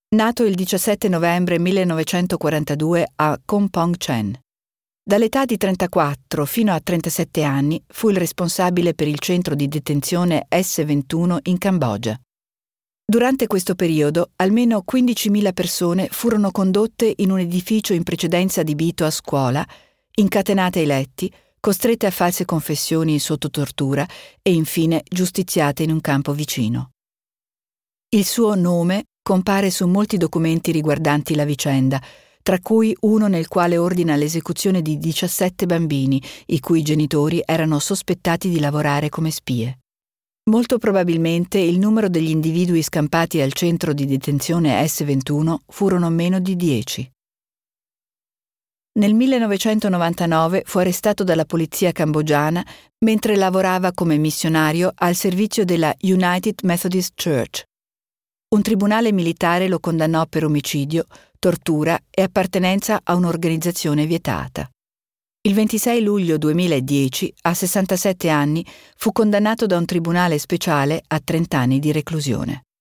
Nato il 17 novembre 1942 a Kompong Chen. Dall'età di 34 fino a 37 anni fu il responsabile per il centro di detenzione S21 in Cambogia. Durante questo periodo, almeno 15.000 persone furono condotte in un edificio in precedenza adibito a scuola, incatenate ai letti, costrette a false confessioni sotto tortura e infine giustiziate in un campo vicino. Il suo nome compare su molti documenti riguardanti la vicenda, tra cui uno nel quale ordina l'esecuzione di 17 bambini, i cui genitori erano sospettati di lavorare come spie. Molto probabilmente il numero degli individui scampati al centro di detenzione S21 furono meno di 10. Nel 1999 fu arrestato dalla polizia cambogiana mentre lavorava come missionario al servizio della United Methodist Church. Un tribunale militare lo condannò per omicidio, tortura e appartenenza a un'organizzazione vietata. Il 26 luglio 2010, a 67 anni, fu condannato da un tribunale speciale a 30 anni di reclusione.